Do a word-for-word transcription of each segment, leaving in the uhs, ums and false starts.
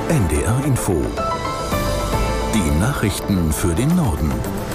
N D R Info. Die Nachrichten für den Norden.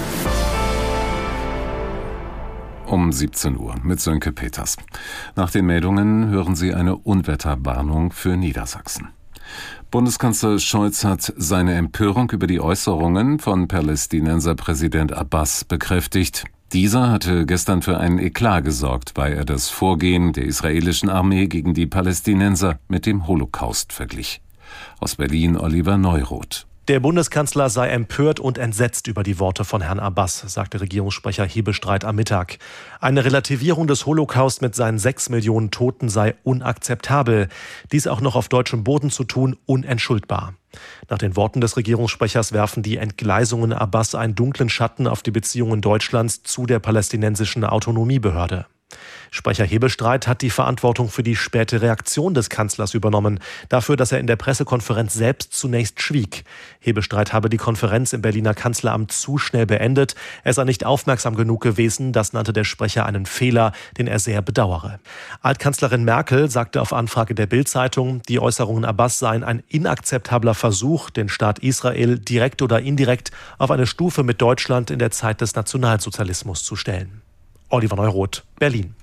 Um siebzehn Uhr mit Sönke Peters. Nach den Meldungen hören Sie eine Unwetterwarnung für Niedersachsen. Bundeskanzler Scholz hat seine Empörung über die Äußerungen von Palästinenserpräsident Abbas bekräftigt. Dieser hatte gestern für einen Eklat gesorgt, weil er das Vorgehen der israelischen Armee gegen die Palästinenser mit dem Holocaust verglich. Aus Berlin Oliver Neuroth. Der Bundeskanzler sei empört und entsetzt über die Worte von Herrn Abbas, sagte Regierungssprecher Hebestreit am Mittag. Eine Relativierung des Holocaust mit seinen sechs Millionen Toten sei unakzeptabel. Dies auch noch auf deutschem Boden zu tun, unentschuldbar. Nach den Worten des Regierungssprechers werfen die Entgleisungen Abbas einen dunklen Schatten auf die Beziehungen Deutschlands zu der palästinensischen Autonomiebehörde. Sprecher Hebestreit hat die Verantwortung für die späte Reaktion des Kanzlers übernommen, dafür, dass er in der Pressekonferenz selbst zunächst schwieg. Hebestreit habe die Konferenz im Berliner Kanzleramt zu schnell beendet. Er sei nicht aufmerksam genug gewesen, das nannte der Sprecher einen Fehler, den er sehr bedauere. Altkanzlerin Merkel sagte auf Anfrage der Bild-Zeitung, die Äußerungen Abbas seien ein inakzeptabler Versuch, den Staat Israel direkt oder indirekt auf eine Stufe mit Deutschland in der Zeit des Nationalsozialismus zu stellen. Oliver Neuroth, Berlin.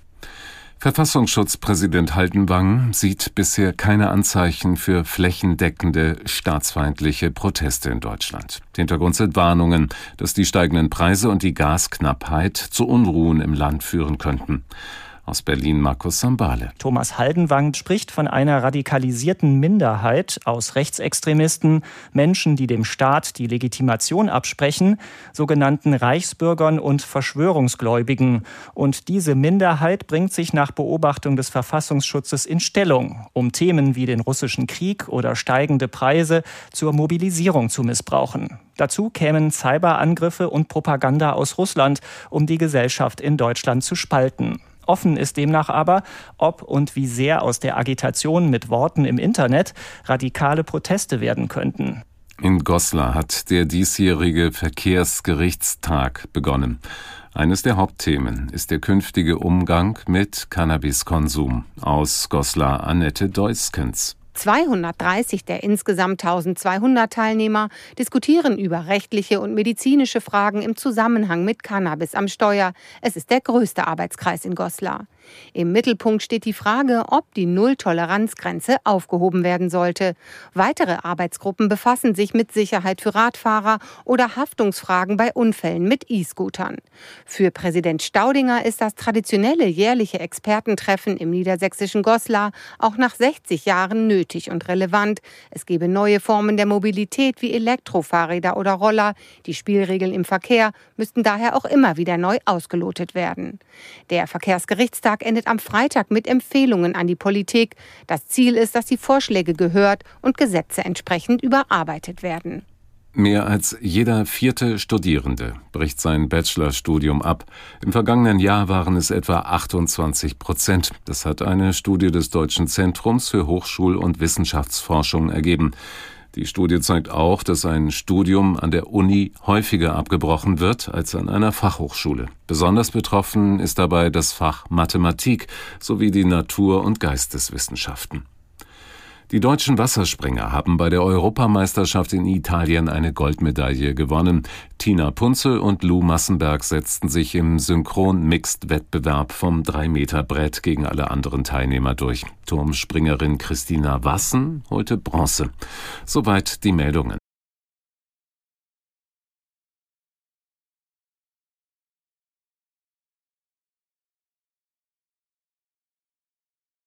Verfassungsschutzpräsident Haldenwang sieht bisher keine Anzeichen für flächendeckende staatsfeindliche Proteste in Deutschland. Hintergrund sind Warnungen, dass die steigenden Preise und die Gasknappheit zu Unruhen im Land führen könnten. Aus Berlin Markus Sambale. Thomas Haldenwang spricht von einer radikalisierten Minderheit aus Rechtsextremisten, Menschen, die dem Staat die Legitimation absprechen, sogenannten Reichsbürgern und Verschwörungsgläubigen. Und diese Minderheit bringt sich nach Beobachtung des Verfassungsschutzes in Stellung, um Themen wie den russischen Krieg oder steigende Preise zur Mobilisierung zu missbrauchen. Dazu kämen Cyberangriffe und Propaganda aus Russland, um die Gesellschaft in Deutschland zu spalten. Offen ist demnach aber, ob und wie sehr aus der Agitation mit Worten im Internet radikale Proteste werden könnten. In Goslar hat der diesjährige Verkehrsgerichtstag begonnen. Eines der Hauptthemen ist der künftige Umgang mit Cannabiskonsum. Aus Goslar Annette Deuskens. zweihundertdreißig der insgesamt eintausendzweihundert Teilnehmer diskutieren über rechtliche und medizinische Fragen im Zusammenhang mit Cannabis am Steuer. Es ist der größte Arbeitskreis in Goslar. Im Mittelpunkt steht die Frage, ob die Null-Toleranz-Grenze aufgehoben werden sollte. Weitere Arbeitsgruppen befassen sich mit Sicherheit für Radfahrer oder Haftungsfragen bei Unfällen mit E-Scootern. Für Präsident Staudinger ist das traditionelle jährliche Expertentreffen im niedersächsischen Goslar auch nach sechzig Jahren nötig und relevant. Es gebe neue Formen der Mobilität wie Elektrofahrräder oder Roller. Die Spielregeln im Verkehr müssten daher auch immer wieder neu ausgelotet werden. Der Verkehrsgerichtstag endet am Freitag mit Empfehlungen an die Politik. Das Ziel ist, dass die Vorschläge gehört und Gesetze entsprechend überarbeitet werden. Mehr als jeder vierte Studierende bricht sein Bachelorstudium ab. Im vergangenen Jahr waren es etwa achtundzwanzig Prozent. Das hat eine Studie des Deutschen Zentrums für Hochschul- und Wissenschaftsforschung ergeben. Die Studie zeigt auch, dass ein Studium an der Uni häufiger abgebrochen wird als an einer Fachhochschule. Besonders betroffen ist dabei das Fach Mathematik sowie die Natur- und Geisteswissenschaften. Die deutschen Wasserspringer haben bei der Europameisterschaft in Italien eine Goldmedaille gewonnen. Tina Punzel und Lou Massenberg setzten sich im Synchron-Mixed-Wettbewerb vom drei Meter Brett gegen alle anderen Teilnehmer durch. Turmspringerin Christina Wassen holte Bronze. Soweit die Meldungen.